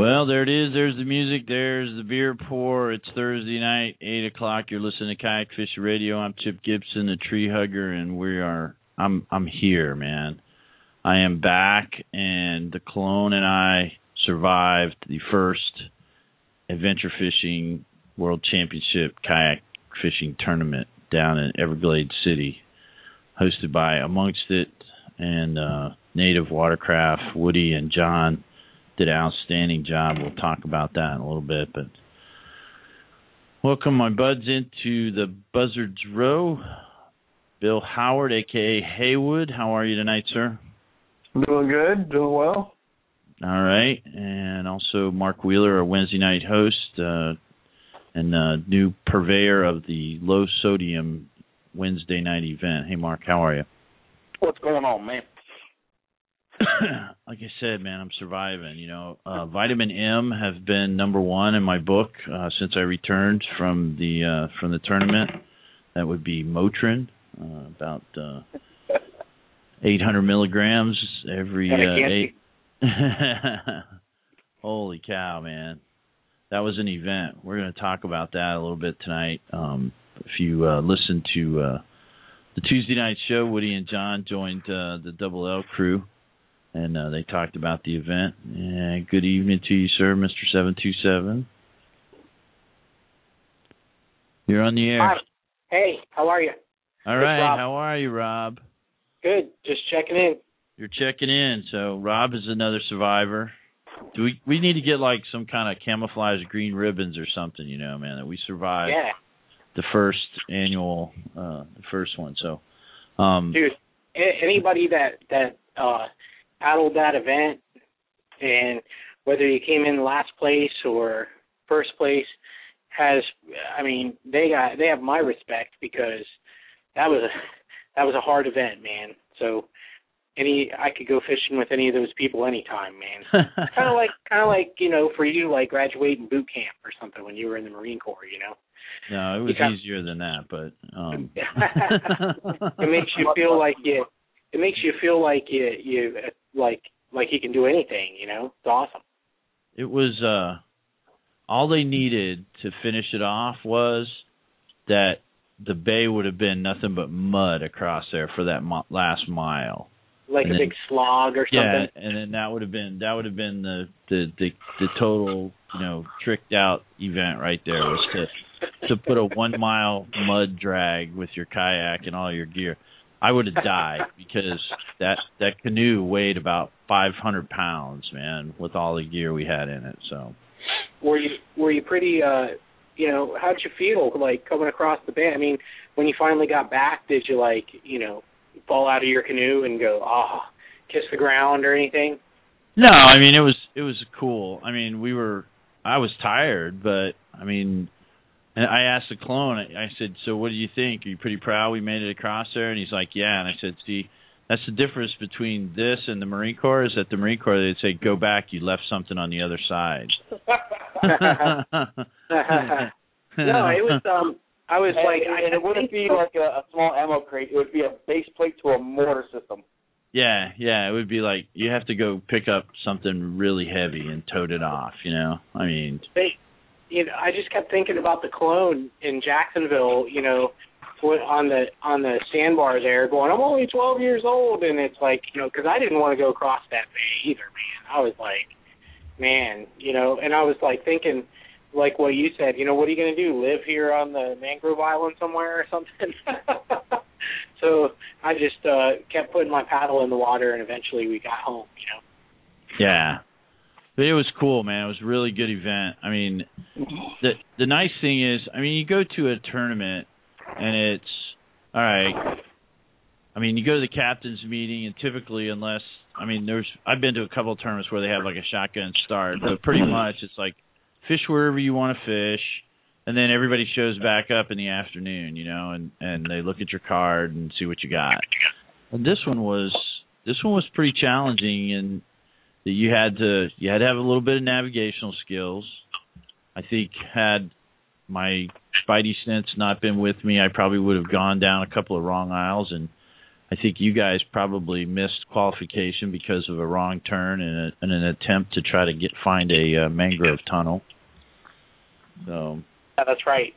Well, there it is. There's the music. There's the beer pour. It's Thursday night, 8 o'clock. You're listening to Kayak Fisher Radio. I'm Chip Gibson, the tree hugger, and I'm here, man. I am back, and the clone and I survived the first Adventure Fishing World Championship Kayak Fishing Tournament down in Everglades City, hosted by Amongst It and Native Watercraft. Woody and John did an outstanding job. We'll talk about that in a little bit. But welcome my buds into the Buzzards Row. Bill Howard, a.k.a. Haywood. How are you tonight, sir? Doing good. Doing well. All right. And also Mark Wheeler, our Wednesday night host and new purveyor of the low-sodium Wednesday night event. Hey, Mark, how are you? What's going on, man? Like I said, man, I'm surviving. You know, vitamin M have been number one in my book since I returned from the tournament. That would be Motrin, about 800 milligrams every 8. Holy cow, man! That was an event. We're going to talk about that a little bit tonight. If you listen to the Tuesday night show, Woody and John joined the Double L crew. And they talked about the event. And good evening to you, sir, Mr. 727. You're on the air. Hi. Hey, how are you? All right. How are you, Rob? Good. Just checking in. You're checking in. So Rob is another survivor. Do we need to get like some kind of camouflage green ribbons or something, you know, man, that we survived the first annual, the first one. So, dude, anybody that paddled that event, and whether you came in last place or first place, they have my respect, because that was a hard event, man. So I could go fishing with any of those people anytime, man. kind of like you know, for you, like graduating boot camp or something when you were in the Marine Corps, you know. No, it was easier than that, but it makes you feel like you. It makes you feel like you can do anything, you know? It's awesome. It was all they needed to finish it off was that the bay would have been nothing but mud across there for that last mile. Like a big slog or something. Yeah, and then that would have been the total, you know, tricked out event right there, was to put a 1 mile mud drag with your kayak and all your gear. I would have died, because that canoe weighed about 500 pounds, man, with all the gear we had in it. So, were you pretty? You know, how'd you feel like coming across the bay? I mean, when you finally got back, did you fall out of your canoe and go, kiss the ground or anything? No, I mean it was cool. I mean I was tired, but I mean. And I asked the clone, I said, so what do you think? Are you pretty proud we made it across there? And he's like, yeah. And I said, see, that's the difference between this and the Marine Corps, is that the Marine Corps, they'd say, go back, you left something on the other side. No, it was, I was and it wouldn't be like a small ammo crate. It would be a base plate to a mortar system. Yeah, it would be like you have to go pick up something really heavy and tote it off, you know? I mean... I just kept thinking about the clone in Jacksonville, you know, on the sandbar there, going, I'm only 12 years old, and it's like, you know, because I didn't want to go across that bay either, man. I was like, man, you know, and I was like thinking, like what you said, you know, what are you going to do? Live here on the mangrove island somewhere or something? So I just kept putting my paddle in the water, and eventually we got home, you know. Yeah. But it was cool, man. It was a really good event. I mean, the nice thing is, I mean, you go to a tournament and it's, all right, I mean, you go to the captain's meeting, and typically, unless, I mean, I've been to a couple of tournaments where they have like a shotgun start, but pretty much it's like fish wherever you want to fish, and then everybody shows back up in the afternoon, you know, and they look at your card and see what you got. And this one was pretty challenging, and that you had to have a little bit of navigational skills. I think had my spidey sense not been with me, I probably would have gone down a couple of wrong aisles and I think you guys probably missed qualification because of a wrong turn in an attempt to try to find a mangrove tunnel. So yeah, that's right.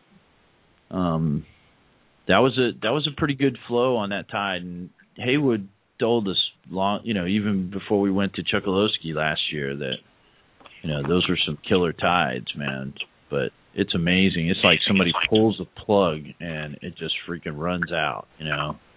That was a pretty good flow on that tide, and Haywood told us even before we went to Chokoloskee last year that those were some killer tides, man. But it's amazing. It's like somebody pulls a plug and it just freaking runs out, It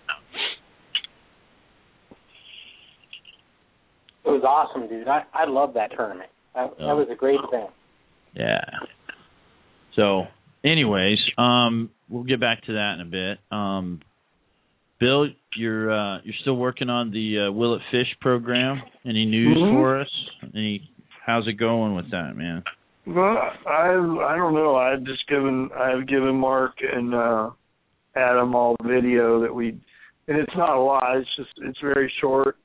was awesome, dude. I love that tournament. That was a great event. Yeah. So, anyways, we'll get back to that in a bit. Bill, you're still working on the Will It Fish program. Any news for us? How's it going with that, man? Well, I don't know. I've given Mark and Adam all the video that and it's not a lot. It's very short.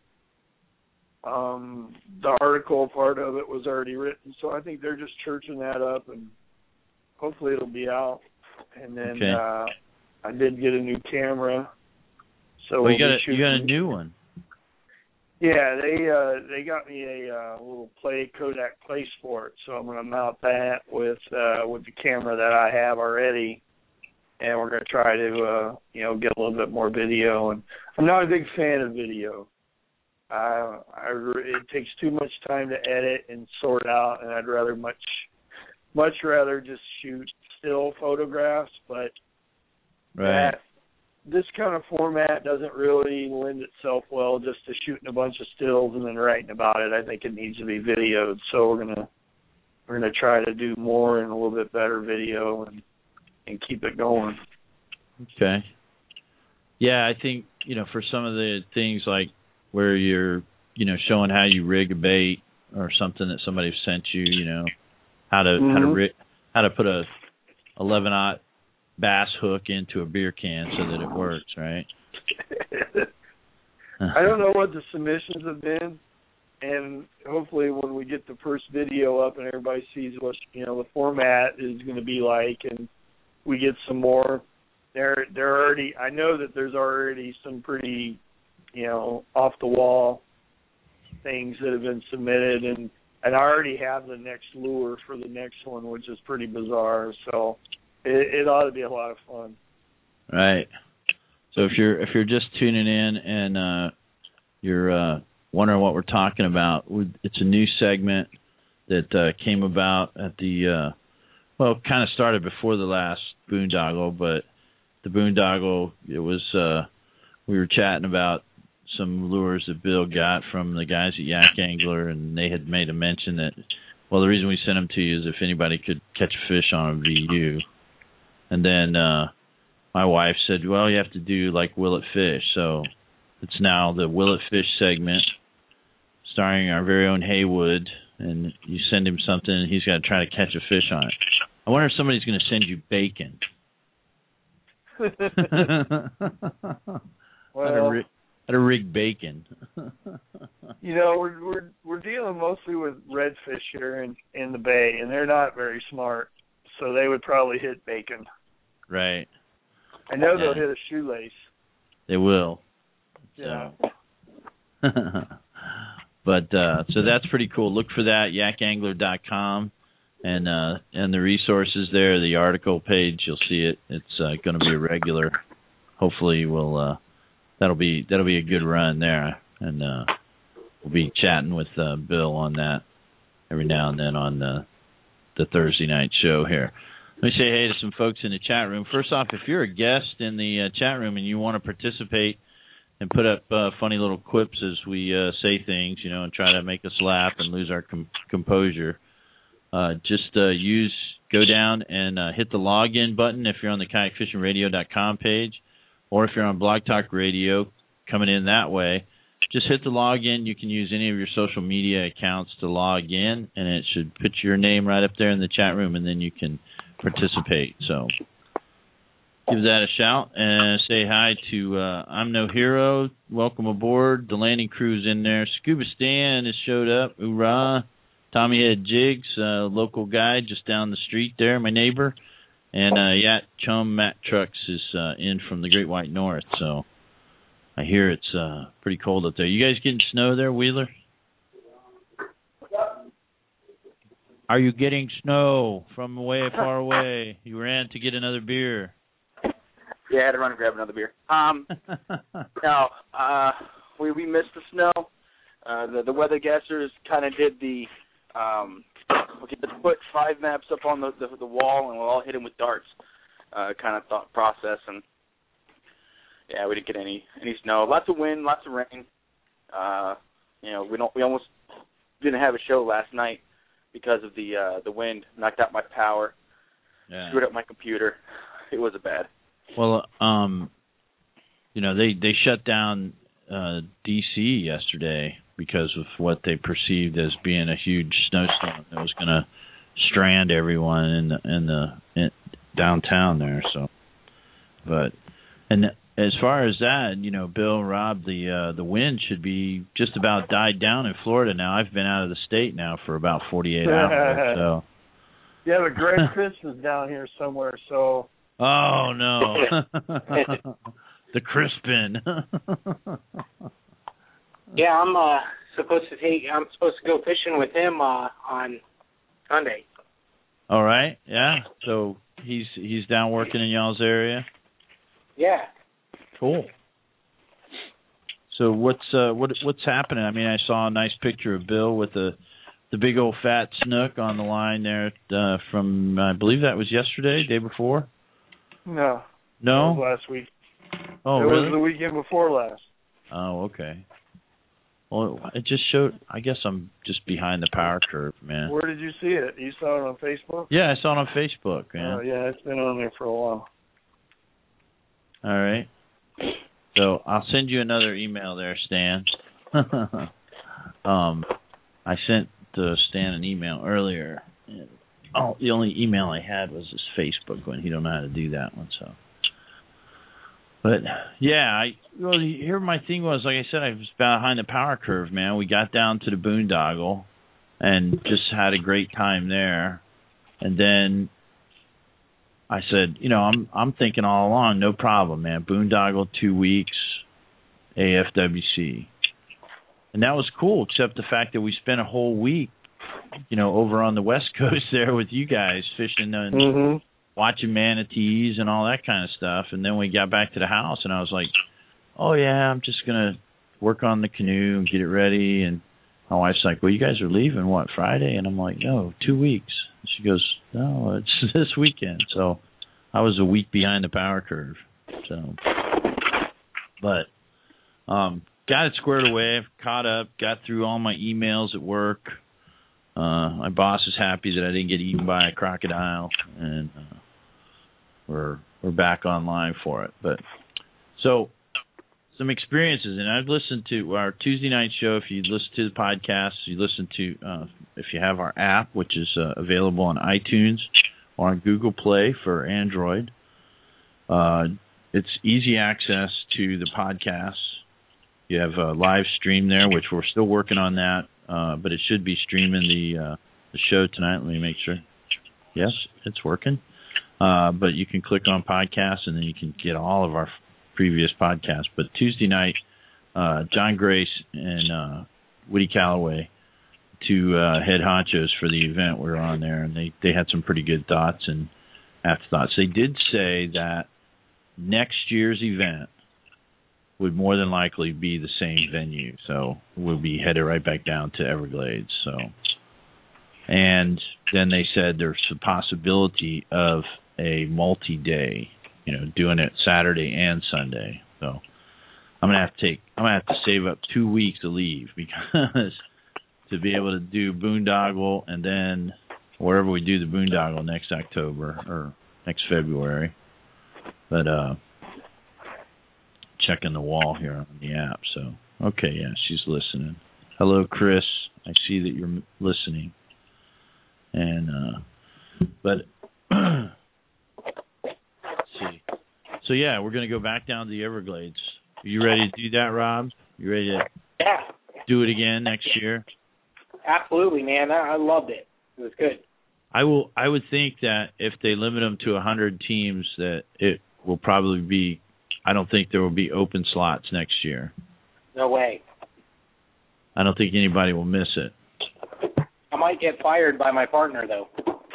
The article part of it was already written, so I think they're just churching that up, and hopefully it'll be out. And then I did get a new camera. So you got a new one. Yeah, they got me a little Kodak Play Sport, so I'm gonna mount that with the camera that I have already, and we're gonna try to get a little bit more video. And I'm not a big fan of video. It takes too much time to edit and sort out, and I'd rather much rather just shoot still photographs. But this kind of format doesn't really lend itself well just to shooting a bunch of stills and then writing about it. I think it needs to be videoed. So we're gonna try to do more and a little bit better video and keep it going. Okay. Yeah, I think for some of the things like where you're showing how you rig a bait or something that somebody sent you, how to put a 11-aught bass hook into a beer can so that it works, right? I don't know what the submissions have been, and hopefully when we get the first video up and everybody sees what the format is going to be like, and we get some more, I know that there's already some pretty off the wall things that have been submitted, and I already have the next lure for the next one, which is pretty bizarre. So it ought to be a lot of fun. Right. So if you're just tuning in and you're wondering what we're talking about, it's a new segment that came about at the kind of started before the last boondoggle, but the boondoggle, it was we were chatting about some lures that Bill got from the guys at Yak Angler, and they had made a mention that, the reason we sent them to you is if anybody could catch a fish on them, it'd be you. And then my wife said, well, you have to do like Will It Fish. So it's now the Will It Fish segment starring our very own Haywood, and you send him something and he's got to try to catch a fish on it. I wonder if somebody's going to send you bacon. Well, how to rig bacon. we're dealing mostly with redfish here in the bay, and they're not very smart, so they would probably hit bacon. Right. I know they'll hit a shoelace. They will. Yeah. So. But so that's pretty cool. Look for that, yakangler.com, and the resources there, the article page. You'll see it. It's going to be a regular. Hopefully, that'll be a good run there, and we'll be chatting with Bill on that every now and then on the Thursday night show here. Let me say hey to some folks in the chat room. First off, if you're a guest in the chat room and you want to participate and put up funny little quips as we say things, and try to make us laugh and lose our composure, just go down and hit the login button if you're on the kayakfishingradio.com page, or if you're on Blog Talk Radio coming in that way. Just hit the login. You can use any of your social media accounts to log in, and it should put your name right up there in the chat room, and then you can participate. So give that a shout and say hi to I'm No Hero. Welcome aboard. The landing crew's in there. Scuba Stan has showed up. Hoorah. Tommy Head Jigs, local guy just down the street there, my neighbor. And Yacht Chum Matt Trucks is in from the Great White North. So I hear it's pretty cold up there. You guys getting snow there, Wheeler? Are you getting snow from way far away? You ran to get another beer. Yeah, I had to run and grab another beer. No, we missed the snow. The weather guessers kind of did the let's put 5 maps up on the wall and we'll all hit them with darts kind of thought process. And yeah, we didn't get any snow. Lots of wind, lots of rain. We almost didn't have a show last night because of the wind. Knocked out my power, screwed up my computer. It was bad. Well, they shut down D.C. yesterday because of what they perceived as being a huge snowstorm that was going to strand everyone in downtown there. So, and as far as that, Bill, Rob, the wind should be just about died down in Florida now. I've been out of the state now for about 48 hours. So. Yeah, but Greg Fitz is down here somewhere, so. Oh no, the Crispin. Yeah, I'm supposed to go fishing with him on Sunday. All right, yeah. So he's down working in y'all's area. Yeah. Cool. So what's happening? I mean, I saw a nice picture of Bill with the big old fat snook on the line there from I believe that was yesterday, day before. No. No? That was last week. Oh, it really? was the weekend before last. Oh, okay. Well, it just showed. I guess I'm just behind the power curve, man. Where did you see it? You saw it on Facebook? Yeah, I saw it on Facebook, man. Oh, yeah, it's been on there for a while. All right. So I'll send you another email there, Stan. I sent Stan an email earlier. The only email I had was his Facebook one. He don't know how to do that one, so. But yeah, here my thing was, like I said, I was behind the power curve, man. We got down to the boondoggle and just had a great time there, and then I said, I'm thinking all along, no problem, man. Boondoggle 2 weeks, AFWC, and that was cool, except the fact that we spent a whole week. Over on the West Coast there with you guys fishing and watching manatees and all that kind of stuff. And then we got back to the house and I was like, oh, yeah, I'm just going to work on the canoe and get it ready. And my wife's like, well, you guys are leaving, what, Friday? And I'm like, no, 2 weeks. And she goes, no, it's this weekend. So I was a week behind the power curve. So, but got it squared away, caught up, got through all my emails at work. My boss is happy that I didn't get eaten by a crocodile, and we're back online for it. But so some experiences, and I've listened to our Tuesday night show. If you listen to the podcast, you listen to if you have our app, which is available on iTunes or on Google Play for Android. It's easy access to the podcast. You have a live stream there, which we're still working on that. But it should be streaming the show tonight. Let me make sure. Yes, it's working. But you can click on podcasts, and then you can get all of our previous podcasts. But Tuesday night, John Grace and Woody Calloway, two head honchos for the event, were on there, and they had some pretty good thoughts and afterthoughts. They did say that next year's event would more than likely be the same venue, so we'll be headed right back down to Everglades. So, and then they said there's a possibility of a multi-day, doing it Saturday and Sunday. So I'm gonna have to save up 2 weeks to leave because to be able to do boondoggle and then wherever we do the boondoggle next October or next February, but checking the wall here on the app. So, okay, yeah, she's listening. Hello, Chris. I see that you're listening. And, but, let's see. So, yeah, we're going to go back down to the Everglades. Are you ready to do that, Rob? You ready to do it again next year? Absolutely, man. I loved it. It was good. I would think that if they limit them to 100 teams, that it will probably be I don't think there will be open slots next year. No way. I don't think anybody will miss it. I might get fired by my partner, though.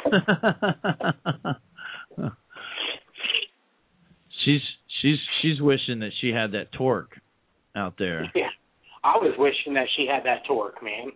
She's wishing that she had that torque out there. Yeah, I was wishing that she had that torque, man.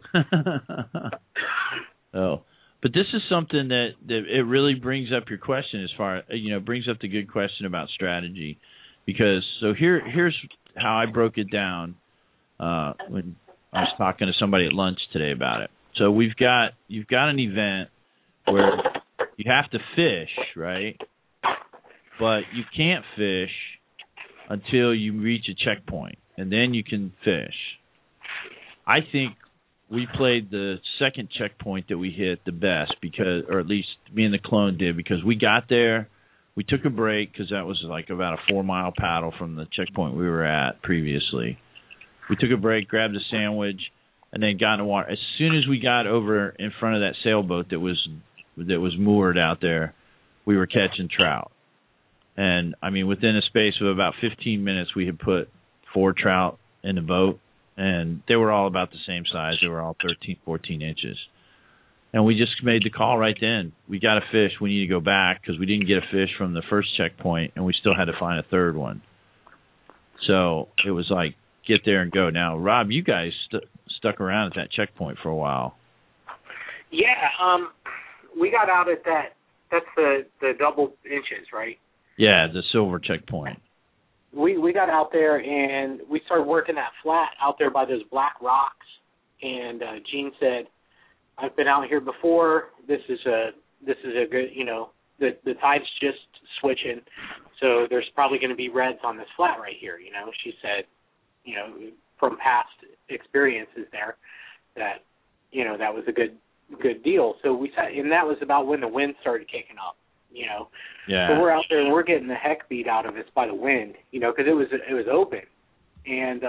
Oh, but this is something that it really brings up your question as far, brings up the good question about strategy, because here's how I broke it down when I was talking to somebody at lunch today about it. So you've got an event where you have to fish, right? But you can't fish until you reach a checkpoint, and then you can fish. I think we played the second checkpoint that we hit the best, because, or at least me and the clone did, because we got there, we took a break because that was like about a 4-mile paddle from the checkpoint we were at previously. We took a break, grabbed a sandwich, and then got in the water. As soon as we got over in front of that sailboat that was moored out there, we were catching trout. And, I mean, within a space of about 15 minutes, we had put 4 trout in the boat, and they were all about the same size. They were all 13, 14 inches. And we just made the call right then. We got a fish. We need to go back because we didn't get a fish from the first checkpoint, and we still had to find a third one. So it was like, get there and go. Now, Rob, you guys stuck around at that checkpoint for a while. Yeah, we got out at that. That's the double inches, right? Yeah, the silver checkpoint. We got out there and we started working that flat out there by those black rocks. And Gene said, "I've been out here before. This is a good, the tide's just switching, so there's probably going to be reds on this flat right here." She said, from past experiences there, that that was a good deal. So we sat, and that was about when the wind started kicking up. Yeah. So we're out there and we're getting the heck beat out of us by the wind, because it was open, and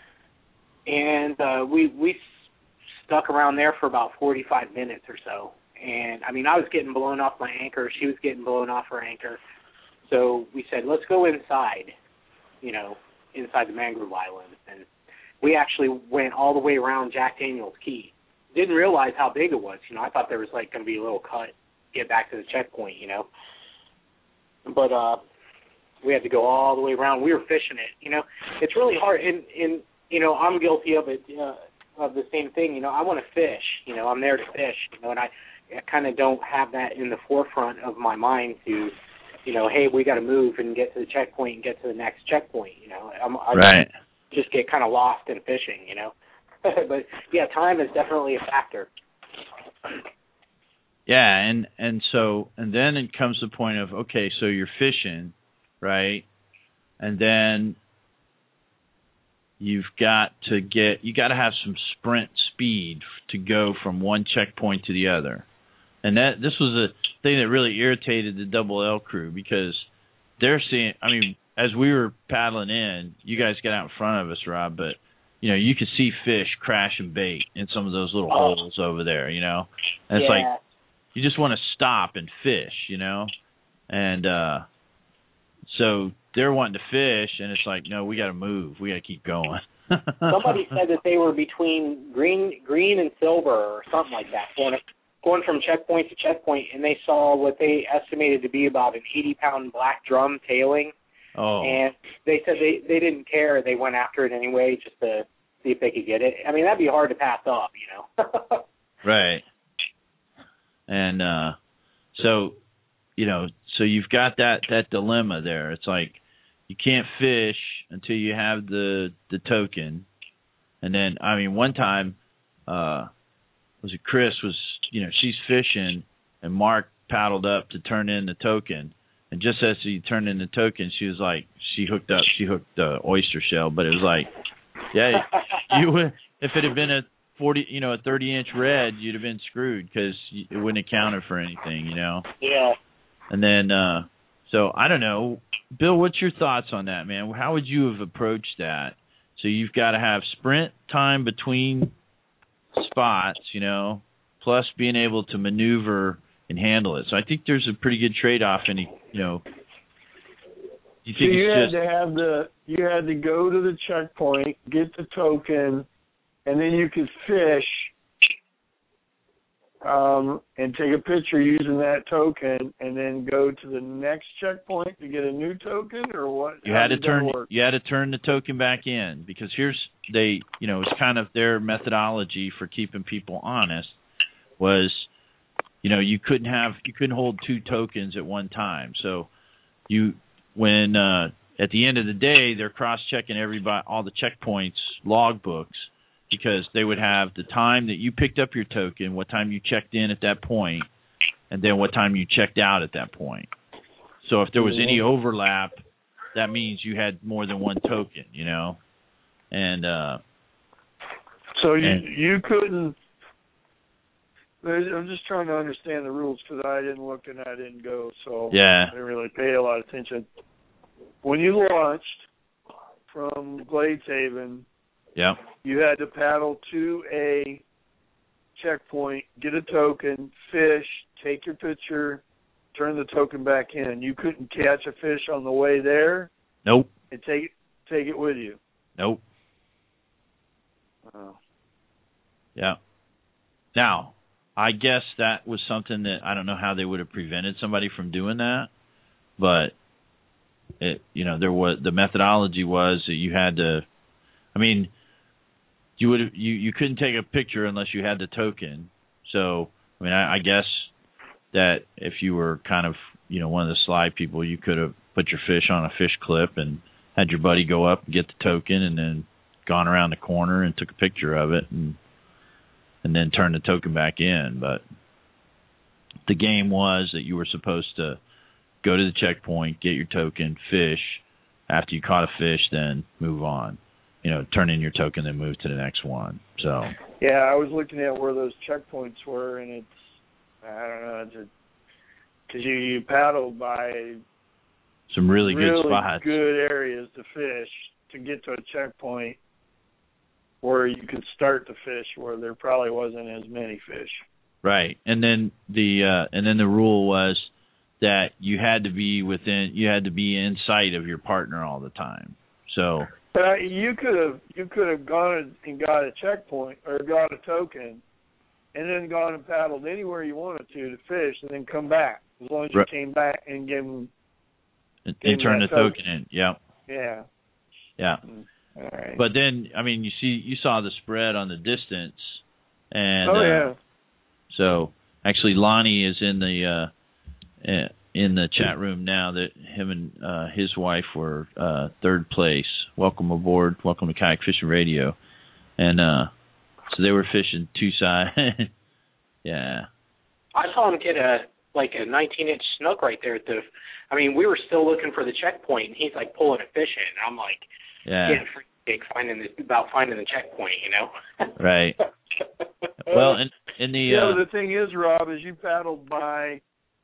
we stuck around there for about 45 minutes or so. And I mean, I was getting blown off my anchor, she was getting blown off her anchor. So we said, let's go inside, inside the mangrove island, and we actually went all the way around Jack Daniels Key. Didn't realize how big it was. I thought there was like going to be a little cut, get back to the checkpoint, But we had to go all the way around. We were fishing it, It's really hard, and I'm guilty of it, of the same thing. I want to fish. I'm there to fish. And I kind of don't have that in the forefront of my mind to, hey, we got to move and get to the checkpoint and get to the next checkpoint. I right. just get kind of lost in fishing. But yeah, time is definitely a factor. Yeah, and then it comes the point of, okay, so you're fishing, right? And then you got to have some sprint speed to go from one checkpoint to the other. And this was a thing that really irritated the Double L crew, because they're seeing, I mean, as we were paddling in, you guys got out in front of us, Rob, but you could see fish crashing bait in some of those little holes over there, And it's like, you just want to stop and fish, And so they're wanting to fish, and it's like, no, we got to move. We got to keep going. Somebody said that they were between green and silver or something like that, going from checkpoint to checkpoint, and they saw what they estimated to be about an 80-pound black drum tailing. Oh. And they said they didn't care. They went after it anyway just to see if they could get it. I mean, that'd be hard to pass up, Right. And so you've got that dilemma there. It's like you can't fish until you have the token. And then, I mean, one time, Chris was, she's fishing, and Mark paddled up to turn in the token. And just as he turned in the token, she was like, she hooked the oyster shell. But it was like, yeah, if it had been a 30-inch red, you'd have been screwed because it wouldn't have counted for anything, Yeah. And then, so I don't know, Bill, what's your thoughts on that, man? How would you have approached that? So you've got to have sprint time between spots, plus being able to maneuver and handle it. So I think there's a pretty good trade-off, and You So think you it's you had to go to the checkpoint, get the token, and then you could fish and take a picture using that token, and then go to the next checkpoint to get a new token, or what? You had to turn the token back in, because it's kind of their methodology for keeping people honest was, you couldn't hold two tokens at one time. So when at the end of the day, they're cross-checking all the checkpoints logbooks, because they would have the time that you picked up your token, what time you checked in at that point, and then what time you checked out at that point. So if there was any overlap, that means you had more than one token, And so you couldn't. I'm just trying to understand the rules, because I didn't look and I didn't go, so yeah. I didn't really pay a lot of attention. When you launched from Gladeshaven, yep, you had to paddle to a checkpoint, get a token, fish, take your picture, turn the token back in. You couldn't catch a fish on the way there? Nope. And take it with you? Nope. Oh. Yeah. Now, I guess that was something that I don't know how they would have prevented somebody from doing that, but the methodology was that you had to. I mean, you couldn't take a picture unless you had the token. So I mean, I guess that if you were kind of one of the slide people, you could have put your fish on a fish clip and had your buddy go up and get the token, and then gone around the corner and took a picture of it, and then turn the token back in. But the game was that you were supposed to go to the checkpoint, get your token, fish. After you caught a fish, then move on. Turn in your token, then move to the next one. So yeah, I was looking at where those checkpoints were, and it's, I don't know, because you paddled by some really good spots, good areas to fish to get to a checkpoint where you could start to fish where there probably wasn't as many fish. Right. And then the rule was that you had to be in sight of your partner all the time. So you could have gone and got a checkpoint or got a token, and then gone and paddled anywhere you wanted to fish, and then come back as long as you came back and gave them and turn the token in. Yep. Yeah. Yeah. All right. But then, I mean, you saw the spread on the distance, and so actually Lonnie is in the chat room now. That him and his wife were third place. Welcome aboard. Welcome to Kayak Fishing Radio, and so they were fishing two sides. Yeah. I saw him get a 19-inch snook right there at the. I mean, we were still looking for the checkpoint, and he's like pulling a fish in. I'm like, getting freaked finding the checkpoint, Right. Well, in the the thing is, Rob, is you paddled by,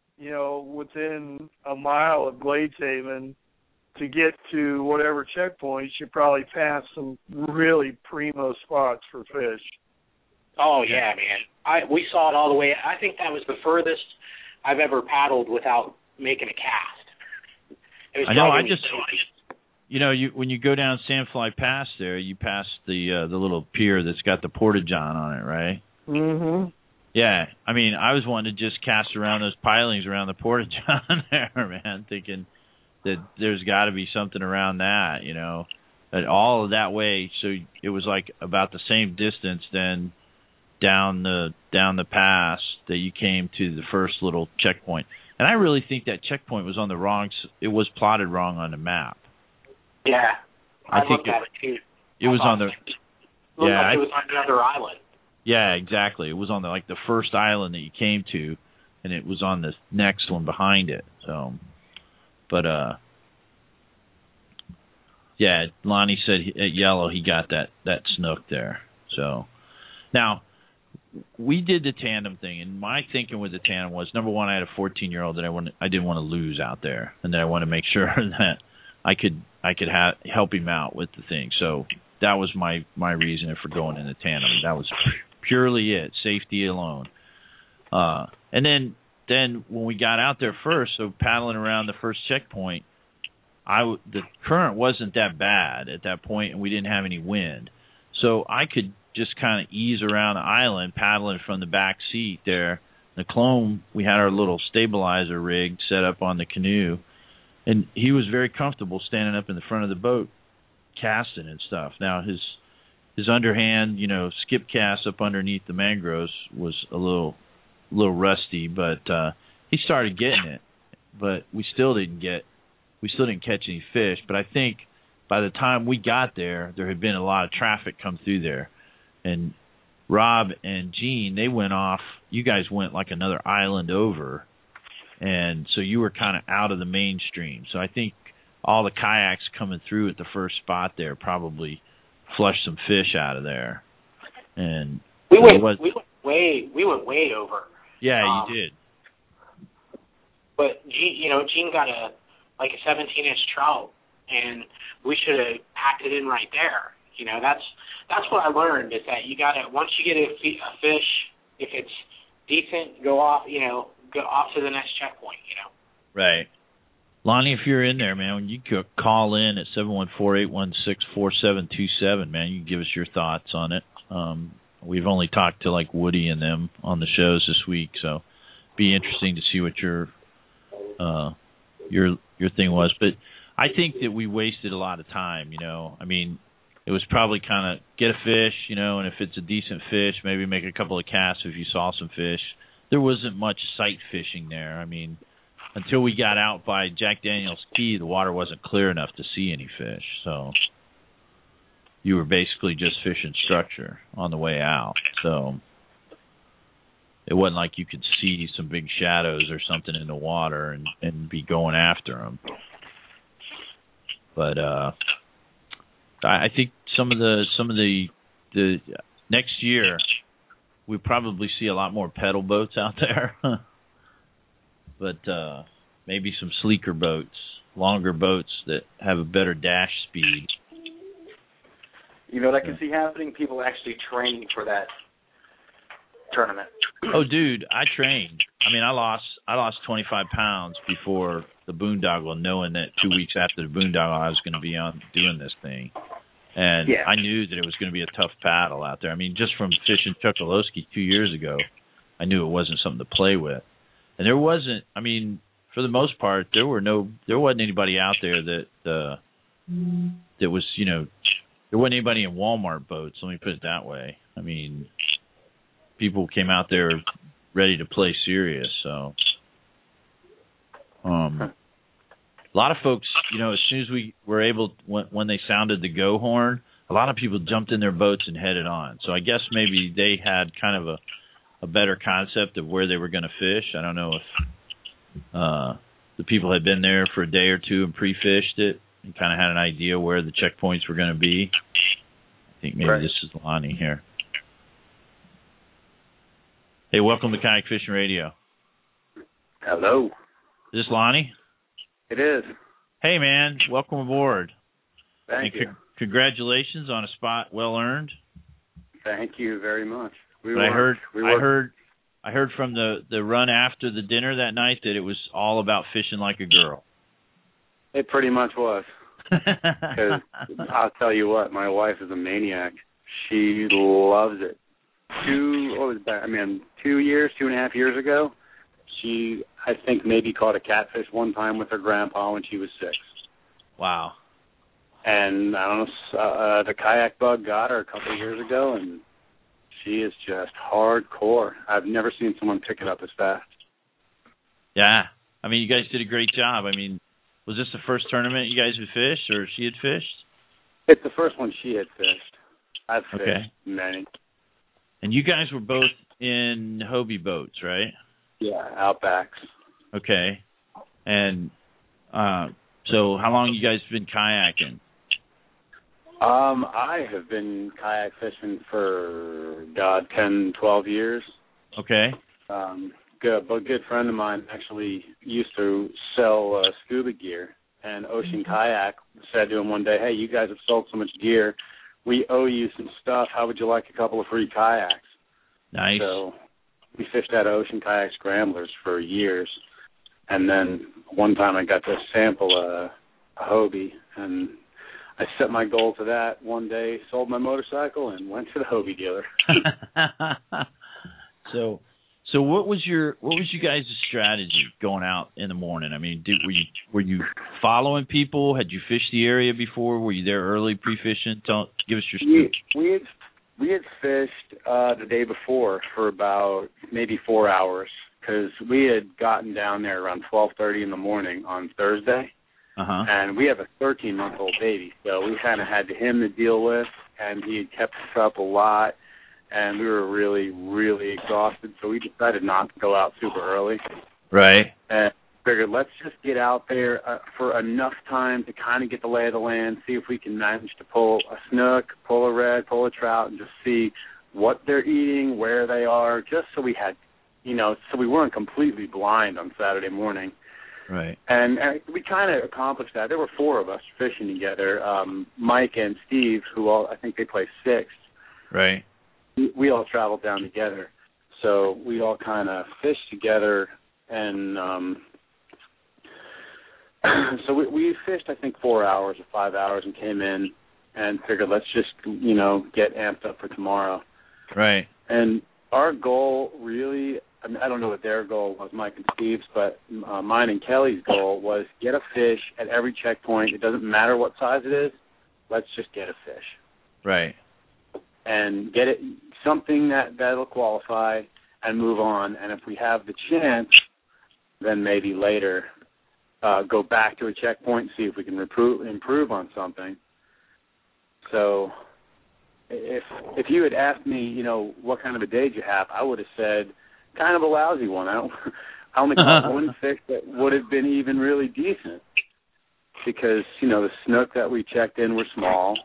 within a mile of Gladeshaven to get to whatever checkpoints. You probably passed some really primo spots for fish. Oh yeah, man. We saw it all the way. I think that was the furthest I've ever paddled without making a cast. I know. I just, when you go down Sandfly Pass there, you pass the little pier that's got the porta-john on it, right? Mm-hmm. Yeah. I mean, I was wanting to just cast around those pilings around the porta-john there, man, thinking that there's got to be something around that, that all of that way. So it was like about the same distance then down the pass that you came to the first little checkpoint. And I really think that checkpoint was on the wrong. It was plotted wrong on the map. Yeah, I think looked at it too. It was on the. Yeah, it was on another island. Yeah, exactly. It was on the first island that you came to, and it was on the next one behind it. So, but yeah, Lonnie said at Yellow he got that snook there. So now. We did the tandem thing, and my thinking with the tandem was, number one, I had a 14-year-old that I didn't want to lose out there, and that I want to make sure that I could help him out with the thing. So that was my reason for going in the tandem. That was purely it, safety alone. And then when we got out there first, so paddling around the first checkpoint, the current wasn't that bad at that point, and we didn't have any wind. So I could just kind of ease around the island, paddling from the back seat there. The Clone, we had our little stabilizer rig set up on the canoe, and he was very comfortable standing up in the front of the boat, casting and stuff. Now his underhand, skip cast up underneath the mangroves was a little rusty, but he started getting it. But we still didn't catch any fish. But I think by the time we got there had been a lot of traffic come through there. And Rob and Gene, they went off. You guys went like another island over. And so you were kind of out of the mainstream. So I think all the kayaks coming through at the first spot there probably flushed some fish out of there. And we went way over. Yeah, you did. But Gene got a 17-inch trout, and we should have packed it in right there. That's what I learned, is that you gotta, once you get a fish, if it's decent, go off to the next checkpoint. Right. Lonnie, if you're in there, man, you could call in at 714-816-4727, man. You can give us your thoughts on it. We've only talked to like Woody and them on the shows this week, so it'd be interesting to see what your thing was. But I think that we wasted a lot of time. I mean, it was probably kind of get a fish, and if it's a decent fish, maybe make a couple of casts if you saw some fish. There wasn't much sight fishing there. I mean, until we got out by Jack Daniels Key, the water wasn't clear enough to see any fish. So you were basically just fishing structure on the way out. So it wasn't like you could see some big shadows or something in the water and be going after them. But I think some of the next year we probably see a lot more pedal boats out there. But maybe some sleeker boats, longer boats that have a better dash speed. What I can see happening? People actually training for that tournament. Oh, dude, I trained. I mean, I lost 25 pounds before the boondoggle, knowing that 2 weeks after the boondoggle I was going to be on doing this thing. And I knew that it was going to be a tough paddle out there. I mean, just from fishing Chokoloskee 2 years ago, I knew it wasn't something to play with. And there wasn't, I mean, for the most part, there wasn't anybody out there that was, there wasn't anybody in Walmart boats, let me put it that way. I mean, people came out there ready to play serious, so. A lot of folks, as soon as we were able, when they sounded the go horn, a lot of people jumped in their boats and headed on. So I guess maybe they had kind of a better concept of where they were going to fish. I don't know if the people had been there for a day or two and pre-fished it and kind of had an idea where the checkpoints were going to be. I think maybe This is Lonnie here. Hey, welcome to Kayak Fishing Radio. Hello. Is this Lonnie? It is. Hey, man, welcome aboard. Thank you. Congratulations on a spot well earned. Thank you very much. I heard from the run after the dinner that night that it was all about fishing like a girl. It pretty much was. Because I'll tell you what, my wife is a maniac. She loves it. 2.5 years ago, she, I think, maybe caught a catfish one time with her grandpa when she was 6. Wow. And I don't know, the kayak bug got her a couple of years ago, and she is just hardcore. I've never seen someone pick it up as fast. Yeah. I mean, you guys did a great job. I mean, was this the first tournament you guys had fished, or she had fished? It's the first one she had fished. I've fished many. And you guys were both in Hobie boats, right? Yeah, Outbacks. Okay. And so how long you guys been kayaking? I have been kayak fishing for, 10, 12 years. Okay. A good friend of mine actually used to sell scuba gear, and Ocean Kayak said to him one day, hey, you guys have sold so much gear, we owe you some stuff. How would you like a couple of free kayaks? Nice. So we fished at Ocean Kayak Scramblers for years, and then one time I got to sample Hobie, and I set my goal to that one day, sold my motorcycle, and went to the Hobie dealer. So what was you guys' strategy going out in the morning? I mean, were you following people? Had you fished the area before? Were you there early, pre-fishing? Give us your scoop. We had fished the day before for about maybe 4 hours because we had gotten down there around 12:30 in the morning on Thursday, and we have a 13-month-old baby, so we kind of had him to deal with, and he had kept us up a lot. And we were really, really exhausted, so we decided not to go out super early. Right. And figured let's just get out there for enough time to kind of get the lay of the land, see if we can manage to pull a snook, pull a red, pull a trout, and just see what they're eating, where they are, just so we had, so we weren't completely blind on Saturday morning. Right. And we kind of accomplished that. There were 4 of us fishing together, Mike and Steve, who I think they placed 6th. Right. We all traveled down together, so we all kind of fished together, and so we fished, I think, 4 hours or 5 hours and came in and figured let's just, get amped up for tomorrow. Right. And our goal really, I mean, I don't know what their goal was, Mike and Steve's, but mine and Kelly's goal was get a fish at every checkpoint. It doesn't matter what size it is. Let's just get a fish. Right. And get it something that'll qualify and move on. And if we have the chance, then maybe later go back to a checkpoint and see if we can improve on something. So if you had asked me, what kind of a day did you have, I would have said kind of a lousy one. I only caught one fish that would have been even really decent because, the snook that we checked in were small.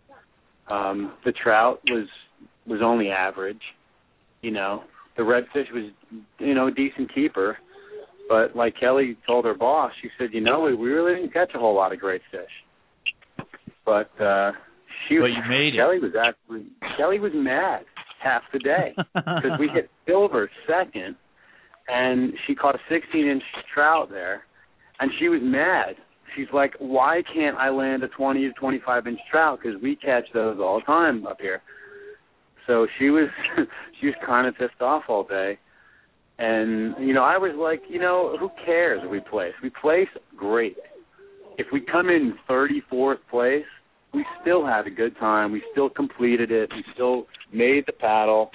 The trout was only average, The redfish was, a decent keeper. But like Kelly told her boss, she said, we really didn't catch a whole lot of great fish. But you made it. Kelly was mad half the day because we hit silver second, and she caught a 16-inch trout there, and she was mad. She's like, why can't I land a 20 to 25-inch trout? Because we catch those all the time up here. So she was kind of pissed off all day. And, I was like, who cares if we place? We place, great. If we come in 34th place, we still had a good time. We still completed it. We still made the paddle.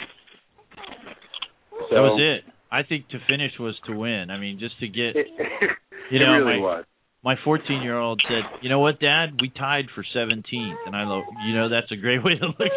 So, that was it. I think to finish was to win. I mean, just to get, it really was. My 14-year-old said, "You know what, Dad? We tied for 17th." And I go, that's a great way to look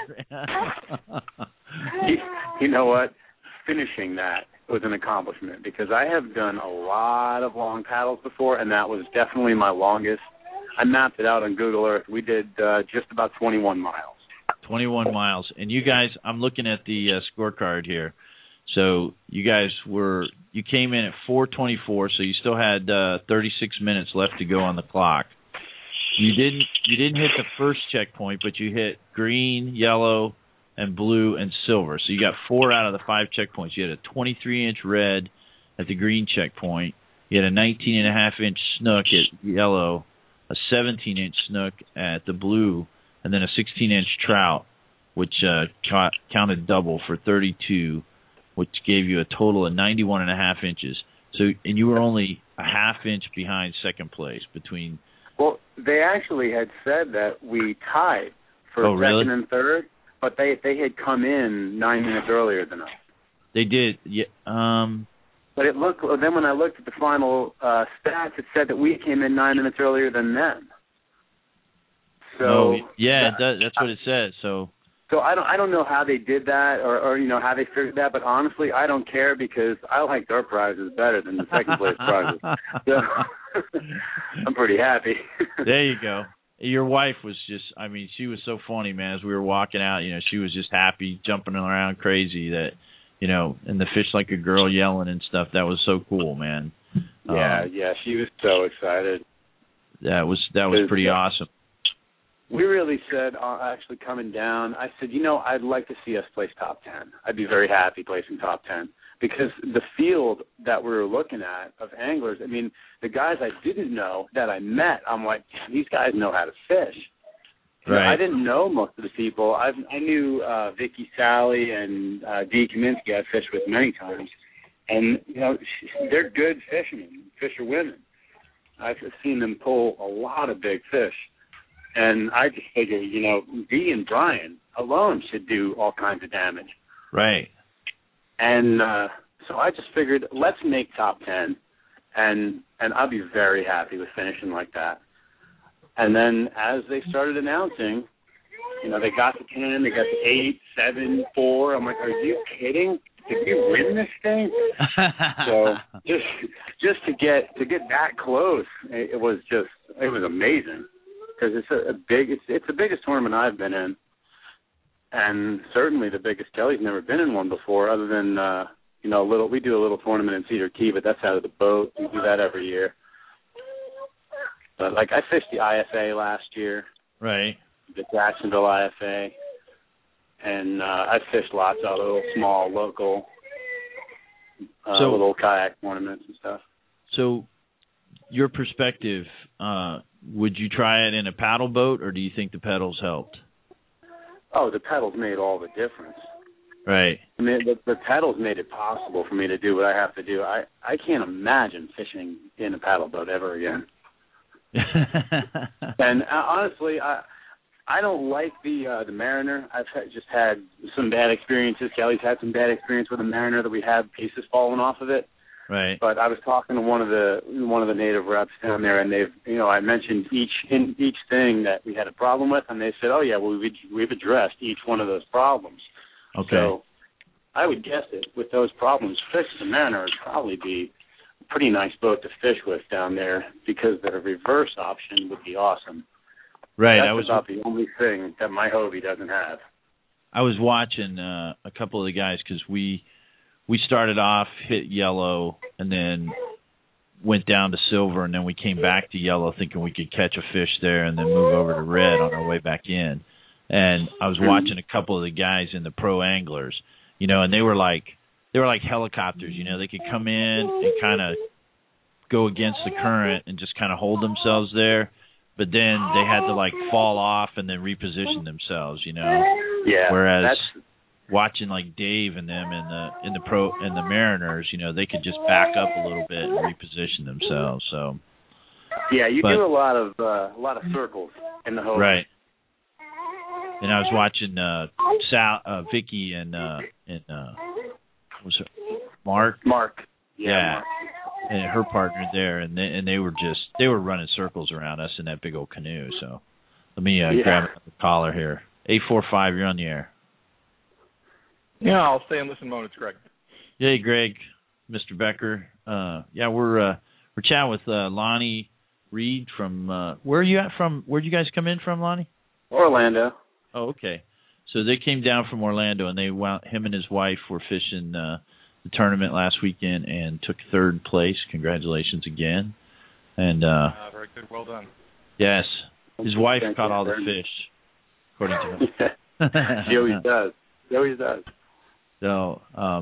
at it. You know what? Finishing that was an accomplishment because I have done a lot of long paddles before, and that was definitely my longest. I mapped it out on Google Earth. We did just about 21 miles. 21 miles. And you guys, I'm looking at the scorecard here. So you guys you came in at 4:24, so you still had 36 minutes left to go on the clock. You didn't hit the first checkpoint, but you hit green, yellow, and blue and silver. So you got 4 out of the 5 checkpoints. You had a 23-inch red at the green checkpoint. You had a 19.5-inch snook at yellow, a 17-inch snook at the blue, and then a 16-inch trout, which counted double for 32, which gave you a total of 91.5 inches. So, and you were only a half inch behind second place between. Well, they actually had said that we tied for second and third, but they had come in 9 minutes earlier than us. They did, yeah. But then when I looked at the final stats, it said that we came in 9 minutes earlier than them. So that's what it says. So I don't know how they did that or how they figured that, but honestly, I don't care because I liked our prizes better than the second place prizes. So I'm pretty happy. There you go. Your wife was she was so funny, man. As we were walking out, she was just happy, jumping around crazy that, and the fish like a girl yelling and stuff. That was so cool, man. Yeah, she was so excited. That was pretty awesome. We really said, actually coming down, I said, I'd like to see us place top 10. I'd be very happy placing top 10. because the field that we were looking at of anglers, I mean, the guys I didn't know that I met, I'm like, these guys know how to fish. Right. I didn't know most of the people. I knew Vicky Sally and Dee Kaminsky I fished with many times. And, they're good fisherwomen. I've seen them pull a lot of big fish. And I just figured, Dee and Brian alone should do all kinds of damage. Right. And so I just figured, let's make top 10, and I'll be very happy with finishing like that. And then as they started announcing, they got the 10, they got the 8, 7, 4. I'm like, are you kidding? Did we win this thing? So just to get that close, it was amazing, because it's the biggest tournament I've been in, and certainly the biggest. Kelly's never been in one before, other than we do a little tournament in Cedar Key, but that's out of the boat. We do that every year. But I fished the IFA last year, right? The Jacksonville IFA. And I fished lots of little small local little kayak tournaments and stuff. So your perspective, would you try it in a paddle boat, or do you think the pedals helped? Oh, the pedals made all the difference. Right. I mean, the pedals made it possible for me to do what I have to do. I can't imagine fishing in a paddle boat ever again. And honestly, I don't like the Mariner. I've just had some bad experiences. Kelly's had some bad experience with the Mariner that we had pieces falling off of it. Right. But I was talking to one of the native reps down there, and they've I mentioned each thing that we had a problem with, and they said, oh yeah, well we've addressed each one of those problems. Okay. So I would guess that with those problems, fixing the Mariner would probably be a pretty nice boat to fish with down there, because the reverse option would be awesome. Right. That's about the only thing that my Hobie doesn't have. I was watching a couple of the guys, because we started off, hit yellow, and then went down to silver, and then we came back to yellow thinking we could catch a fish there and then move over to red on our way back in. And I was watching a couple of the guys in the pro anglers, and they were like helicopters. They could come in and kind of go against the current and just kind of hold themselves there. But then they had to fall off and then reposition themselves, Yeah. Whereas watching Dave and them in the Mariners, they could just back up a little bit and reposition themselves. So. Yeah, you do a lot of circles in the Hobie. Right. And I was watching Vicky and was it Mark? Mark. Yeah. Mark. And her partner there, and they were running circles around us in that big old canoe. So let me grab the caller here. 845, you're on the air. Yeah, I'll stay and listen mode. It's Greg. Hey, Greg, Mr. Becker. We're chatting with Lonnie Reed from. Where are you at from? Where'd you guys come in from, Lonnie? Orlando. Oh, okay. So they came down from Orlando, and him and his wife were fishing the tournament last weekend and took third place. Congratulations again. And very good. Well done. Yes. His wife caught all the fish, according to him. She always does. She always does. So,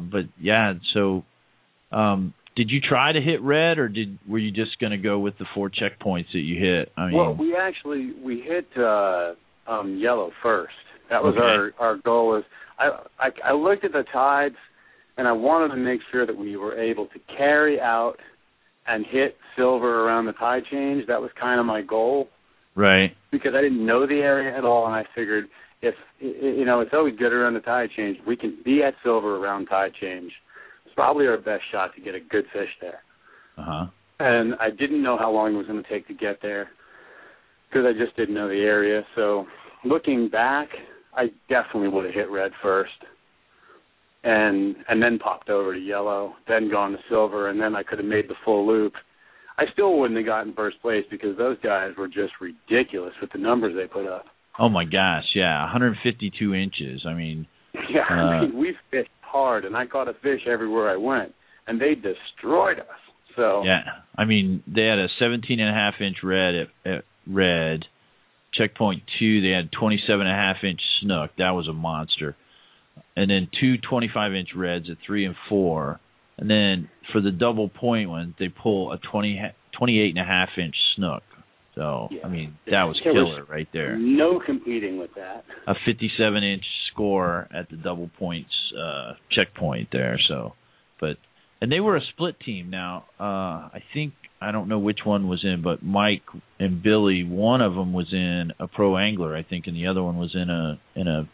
did you try to hit red, or were you just going to go with the 4 checkpoints that you hit? Well, we hit yellow first. That was our goal. Was I looked at the tides, and I wanted to make sure that we were able to carry out and hit silver around the tide change. That was kind of my goal. Right. Because I didn't know the area at all, and I figured if it's always good around the tide change. We can be at silver around tide change. It's probably our best shot to get a good fish there. Uh-huh. And I didn't know how long it was going to take to get there, because I just didn't know the area. So looking back, I definitely would have hit red first, and then popped over to yellow, then gone to silver, and then I could have made the full loop. I still wouldn't have gotten first place, because those guys were just ridiculous with the numbers they put up. Oh, my gosh, yeah, 152 inches. We fished hard, and I caught a fish everywhere I went, and they destroyed us. So yeah, they had a 17.5-inch red at red. Checkpoint 2, they had 27.5-inch snook. That was a monster. And then 2 25-inch reds at 3 and 4. And then for the double point one, they pull a 28.5-inch snook. So, I mean, that was killer right there. No competing with that. A 57-inch score at the double points checkpoint there. So, and they were a split team. Now, I don't know which one was in, but Mike and Billy, one of them was in a Pro Angler, I think, and the other one was in a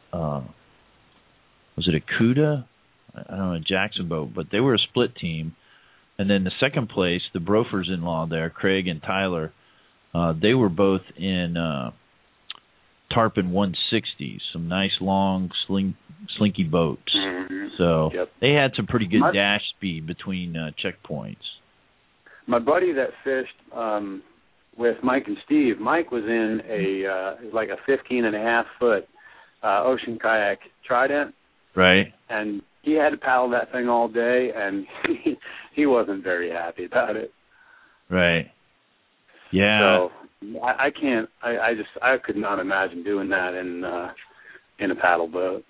was it a CUDA? I don't know, a Jackson boat, but they were a split team. And then the second place, the Brofers-in-law there, Craig and Tyler, they were both in Tarpon 160s, some nice long slinky boats. Mm-hmm. So they had some pretty good dash speed between checkpoints. My buddy that fished with Mike and Steve, Mike was in like a 15.5-foot ocean kayak Trident. Right. And he had to paddle that thing all day, and he wasn't very happy about it. Right. Yeah. So I can't. I could not imagine doing that in a paddle boat.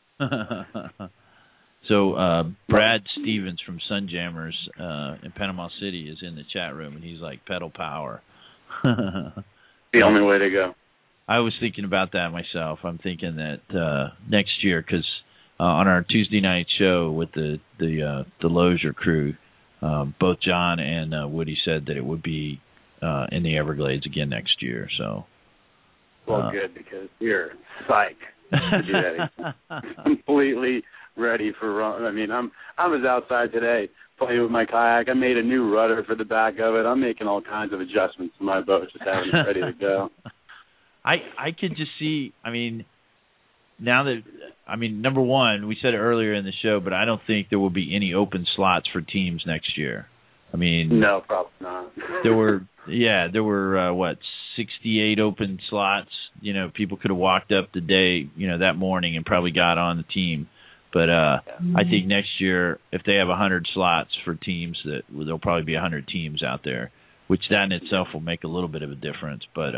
So Brad Stevens from Sunjammers in Panama City is in the chat room, and he's like, pedal power. The only way to go. I was thinking about that myself. I'm thinking that next year, because on our Tuesday night show with the Lozier crew, both John and Woody said that it would be in the Everglades again next year. So, well, good, because we're psyched to do that. Completely ready for run. I mean, I was outside today playing with my kayak. I made a new rudder for the back of it. I'm making all kinds of adjustments to my boat, just having it ready to go. I could just see. I mean, now that number one, we said it earlier in the show, but I don't think there will be any open slots for teams next year. I mean, no, probably not. there were what, 68 open slots. You know, people could have walked up the day, that morning and probably got on the team. But I think next year, if they have 100 slots for teams, that there'll probably be 100 teams out there, which that in itself will make a little bit of a difference. But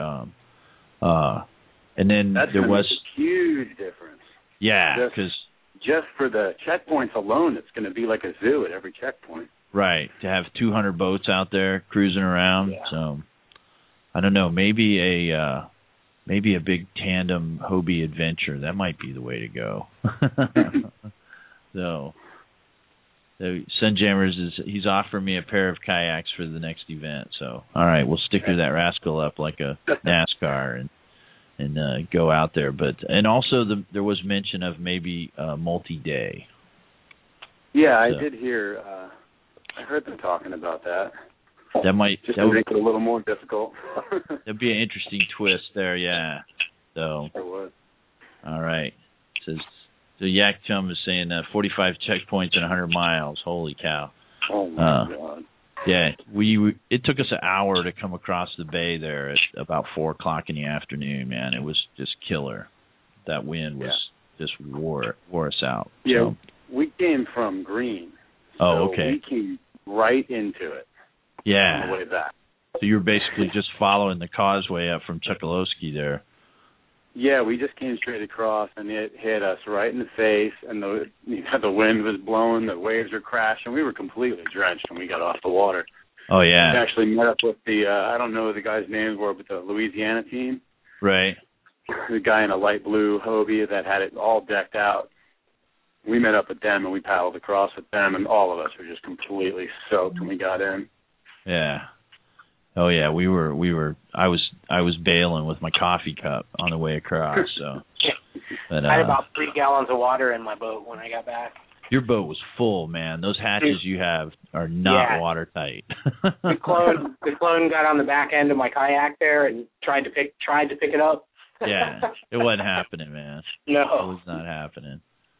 and then there was a huge difference. Yeah, because just for the checkpoints alone, it's going to be like a zoo at every checkpoint. Right, to have 200 boats out there cruising around. Yeah. So I don't know, maybe a big tandem Hobie adventure. That might be the way to go. So Sunjammers he's offering me a pair of kayaks for the next event. So all right, we'll sticker that rascal up like a NASCAR and go out there. But and also there was mention of maybe multi-day. Yeah, I did hear. I heard them talking about that. That might make it a little more difficult. That'd be an interesting twist there, yeah. So it would. All right. Says the Yak Chum is saying 45 checkpoints in 100 miles. Holy cow! Oh my God. Yeah, it took us an hour to come across the bay there at about 4:00 in the afternoon. Man, it was just killer. That wind was just wore us out. Yeah, so. We came from Green. Oh, okay. We came right into it. Yeah. On the way back. So you were basically just following the causeway up from Chokoloskee there. Yeah, we just came straight across, and it hit us right in the face, and the wind was blowing, the waves were crashing. We were completely drenched when we got off the water. Oh, yeah. We actually met up with the, I don't know what the guy's names were, but the Louisiana team. Right. The guy in a light blue Hobie that had it all decked out. We met up with them, and we paddled across with them, and all of us were just completely soaked when we got in. Yeah. Oh yeah, we were. I was bailing with my coffee cup on the way across. So. But, I had about 3 gallons of water in my boat when I got back. Your boat was full, man. Those hatches you have are not watertight. The clone got on the back end of my kayak there and tried to pick it up. Yeah, it wasn't happening, man. No, it was not happening.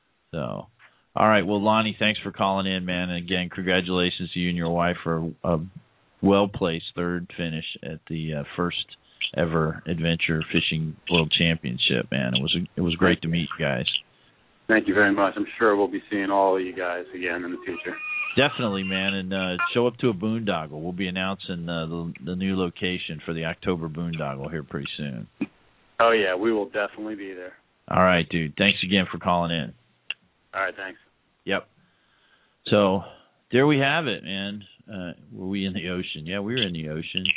So, all right. Well, Lonnie, thanks for calling in, man. And again, congratulations to you and your wife for a well-placed third finish at the first ever Adventure Fishing World Championship, man. It was great to meet you guys. Thank you very much. I'm sure we'll be seeing all of you guys again in the future. Definitely, man. And show up to a boondoggle. We'll be announcing the new location for the October boondoggle here pretty soon. Oh, yeah. We will definitely be there. All right, dude. Thanks again for calling in. All right, thanks. Yep. So there we have it, man. Were we in the ocean? Yeah, we were in the ocean.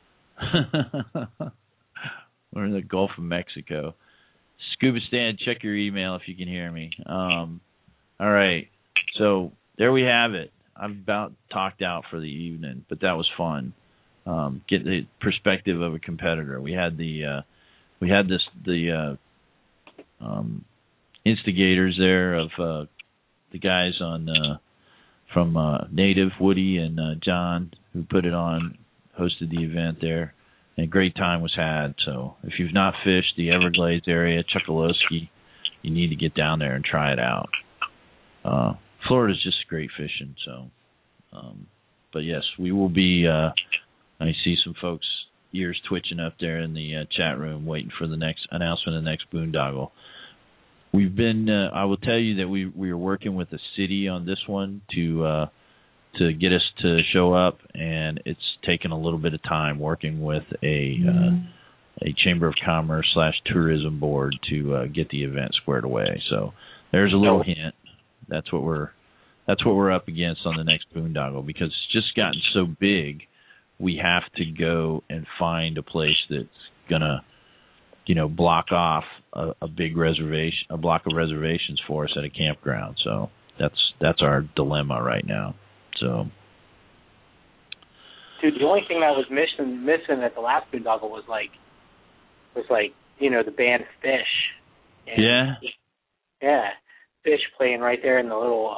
We're in the Gulf of Mexico. Scuba Stan, check your email if you can hear me. All right. So there we have it. I've about talked out for the evening, but that was fun. Get the perspective of a competitor. We had the instigators there of the guys from Native, Woody and John, who put it on, hosted the event there, and a great time was had. So if you've not fished the Everglades area, Chokoloskee, you need to get down there and try it out. Florida's just great fishing. So, but yes, we will be. I see some folks' ears twitching up there in the chat room, waiting for the next announcement of the next boondoggle. We've been. I will tell you that we are working with the city on this one to get us to show up, and it's taken a little bit of time working with a Chamber of Commerce / tourism board to get the event squared away. So there's a little hint. That's what we're up against on the next boondoggle, because it's just gotten so big. We have to go and find a place that's gonna, block off a big reservation, a block of reservations for us at a campground. So that's our dilemma right now. So, dude, the only thing that was missing at the last boondoggle was like the band Fish. And, yeah, Fish playing right there in the little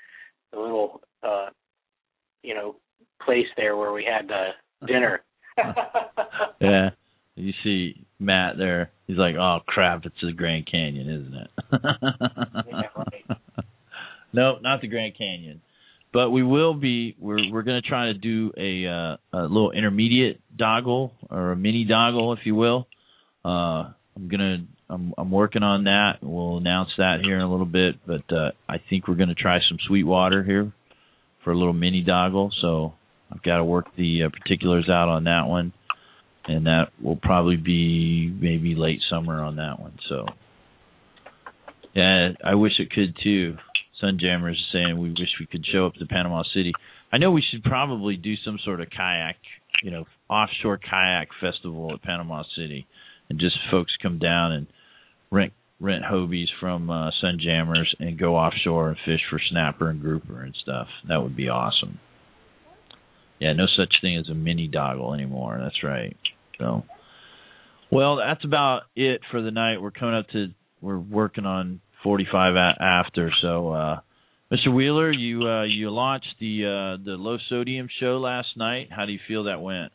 place there where we had dinner. Yeah. You see Matt there. He's like, oh, crap, it's the Grand Canyon, isn't it? Yeah, right. No, not the Grand Canyon. But we will be, we're going to try to do a little intermediate doggle, or a mini doggle, if you will. I'm working on that. We'll announce that here in a little bit. But I think we're going to try some Sweetwater here for a little mini doggle. So I've got to work the particulars out on that one. And that will probably be maybe late summer on that one. So, yeah, I wish it could too. Sunjammers is saying we wish we could show up to Panama City. I know we should probably do some sort of kayak, offshore kayak festival at Panama City, and just folks come down and rent Hobies from Sunjammers and go offshore and fish for snapper and grouper and stuff. That would be awesome. Yeah, no such thing as a mini doggle anymore. That's right. So, well, that's about it for the night. We're working on 45 after. So, Mr. Wheeler, you launched the low sodium show last night. How do you feel that went?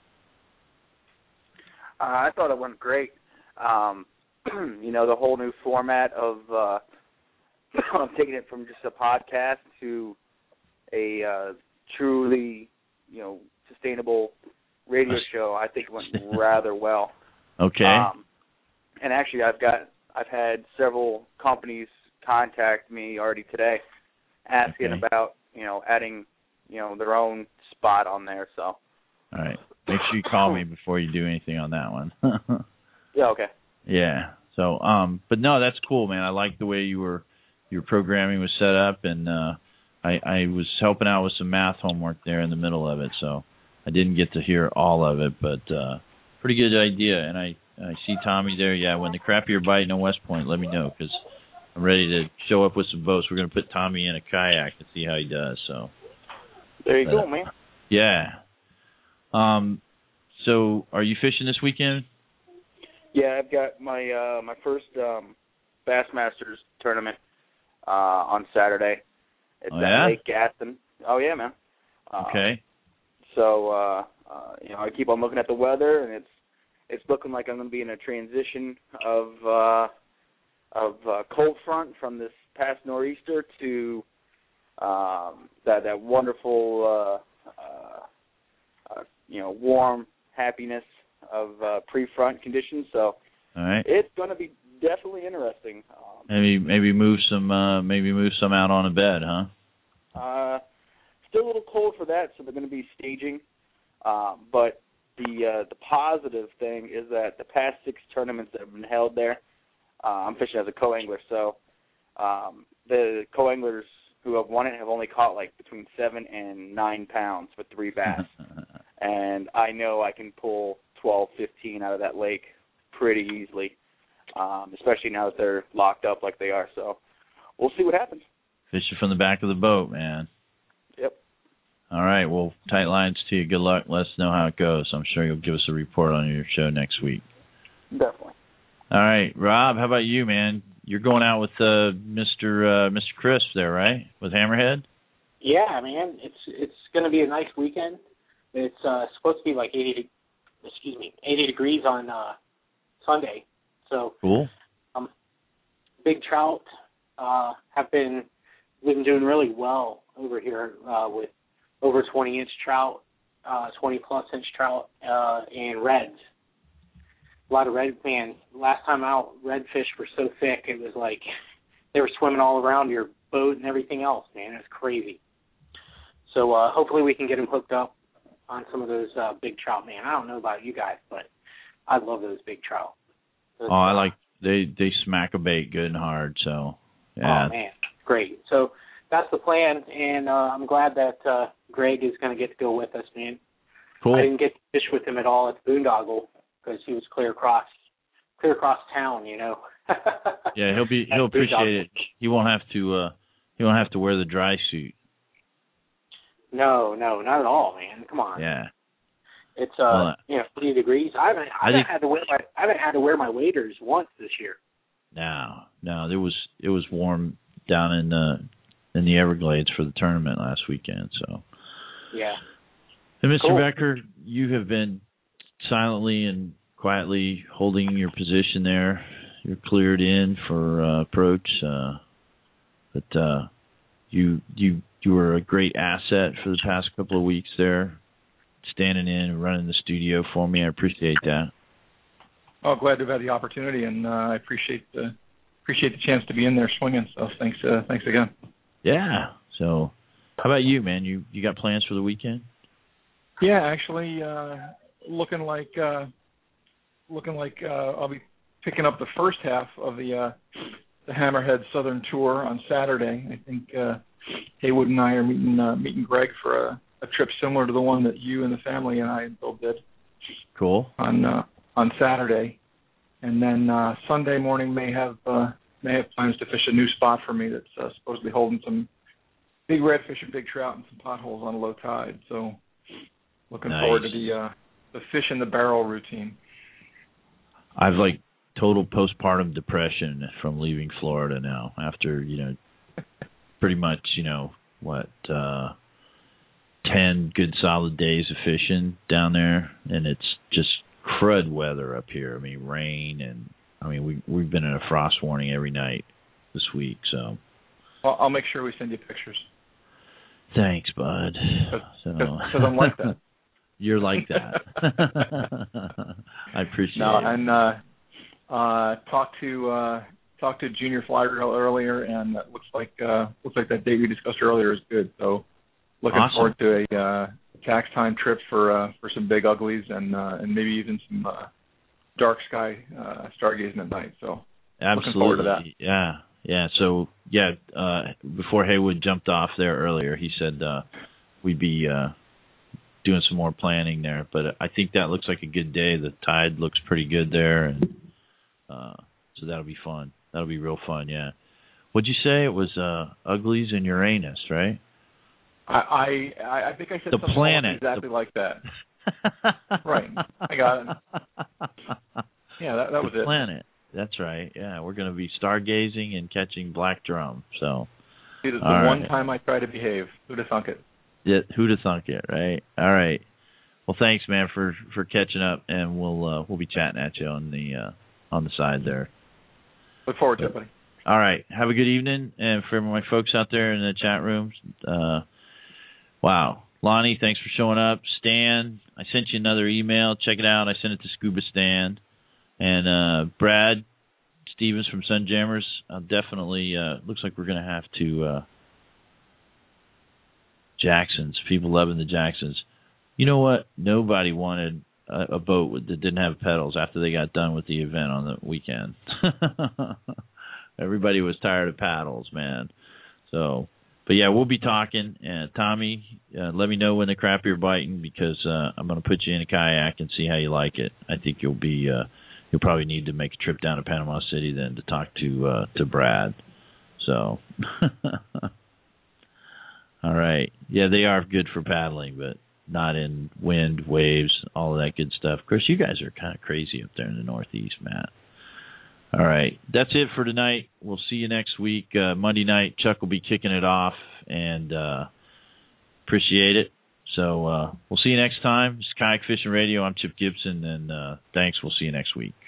I thought it went great. The whole new format of I'm taking it from just a podcast to a truly, sustainable radio show. I think it went rather well. Okay. And actually, I've had several companies contact me already today, asking about adding their own spot on there. So. All right. Make sure you call me before you do anything on that one. Yeah. Okay. Yeah. So, but no, that's cool, man. I like the way your programming was set up, and I was helping out with some math homework there in the middle of it, so I didn't get to hear all of it, but pretty good idea. And I see Tommy there. Yeah, when the crappier bite on West Point, let me know, because I'm ready to show up with some boats. We're going to put Tommy in a kayak and see how he does. So there you go, man. Yeah. So are you fishing this weekend? Yeah, I've got my my first Bassmasters tournament on Saturday. It's at Lake Gaston. Oh yeah, man. Okay. So I keep on looking at the weather, and it's looking like I'm going to be in a transition of cold front from this past nor'easter to that wonderful warm happiness of pre-front conditions. So It's going to be definitely interesting. Maybe move some out on a bed, huh? Still a little cold for that, so they're going to be staging. But the positive thing is that the past 6 tournaments that have been held there, I'm fishing as a co-angler, so the co-anglers who have won it have only caught like between 7 and 9 pounds with 3 bass. And I know I can pull 12, 15 out of that lake pretty easily, especially now that they're locked up like they are. So we'll see what happens. Fishing from the back of the boat, man. Yep. All right. Well, tight lines to you. Good luck. Let us know how it goes. I'm sure you'll give us a report on your show next week. Definitely. All right. Rob, how about you, man? You're going out with Mr. Crisp there, right? With Hammerhead? Yeah, man. It's going to be a nice weekend. It's supposed to be like 80 degrees on Sunday. So cool. Big trout have been doing really well over here with over 20-inch trout, 20-plus-inch trout, and reds. A lot of red, man. Last time out, redfish were so thick, it was like they were swimming all around your boat and everything else, man. It was crazy. So hopefully we can get them hooked up on some of those big trout, man. I don't know about you guys, but I love those big trout. I like they smack a bait good and hard, so yeah. Oh, man, great. So that's the plan, and I'm glad that Greg is going to get to go with us, man. Cool. I didn't get to fish with him at all at the Boondoggle because he was clear across town, you know. Yeah, he'll appreciate it. He won't have to wear the dry suit. No, not at all, man. Come on. Yeah. It's 40 degrees. I haven't had to wear my waders once this year. No, it was warm down in the Everglades for the tournament last weekend, so. Yeah. And Mr. Cool. Becker, you have been silently and quietly holding your position there. You're cleared in for approach, but you were a great asset for the past couple of weeks there, standing in and running the studio for me. I appreciate that. Oh, glad to have had the opportunity, and I appreciate the chance to be in there swinging. So thanks again. Yeah. So, how about you, man? You got plans for the weekend? Yeah, actually, looking like I'll be picking up the first half of the Hammerhead Southern Tour on Saturday. I think Haywood and I are meeting Greg for a trip similar to the one that you and the family and I and Bill did. Cool. On Saturday, and then Sunday morning may have plans to fish a new spot for me that's supposedly holding some big redfish and big trout and some potholes on a low tide. So looking forward to the fish in the barrel routine. I've like total postpartum depression from leaving Florida now after, pretty much, 10 good solid days of fishing down there, and it's just crud weather up here. I mean, rain, and we've been in a frost warning every night this week, so. Well, I'll make sure we send you pictures. Thanks, bud. Because I'm like that. You're like that. I appreciate it. And talked to Junior Fly Reel earlier, and it looks like that date we discussed earlier is good. So looking awesome. forward to a tax time trip for some big uglies and maybe even some dark sky stargazing at night. So absolutely. Looking forward to that. Yeah. So before Haywood jumped off there earlier, he said we'd be doing some more planning there, but I think that looks like a good day. The tide looks pretty good there, and so that'll be fun. That'll be real fun. Yeah. What'd you say? It was Uglies and Uranus, right? I think I said the something planet. exactly like that. Right. I got it. Yeah, that was it. Planet. That's right. Yeah, we're going to be stargazing and catching black drum. So. It is the one time I try to behave. Who'd have thunk it? Yeah, who'd have thunk it, right? All right. Well, thanks, man, for catching up, and we'll be chatting at you on the side there. Look forward to it, buddy. All right. Have a good evening, and for my folks out there in the chat rooms, wow. Lonnie, thanks for showing up. Stan, I sent you another email. Check it out. I sent it to Scuba Stan. And Brad Stevens from Sunjammers, definitely looks like we're going to have to Jacksons, people loving the Jacksons. You know what? Nobody wanted a boat that didn't have pedals after they got done with the event on the weekend. Everybody was tired of paddles, man. So But yeah, we'll be talking. Tommy, let me know when the crappier are biting, because I'm going to put you in a kayak and see how you like it. I think you'll probably need to make a trip down to Panama City then to talk to Brad. So, all right. Yeah, they are good for paddling, but not in wind, waves, all of that good stuff. Of course, you guys are kind of crazy up there in the Northeast, Matt. All right. That's it for tonight. We'll see you next week. Monday night, Chuck will be kicking it off, and appreciate it. So we'll see you next time. It's Kayak Fishing Radio. I'm Chip Gibson, and thanks. We'll see you next week.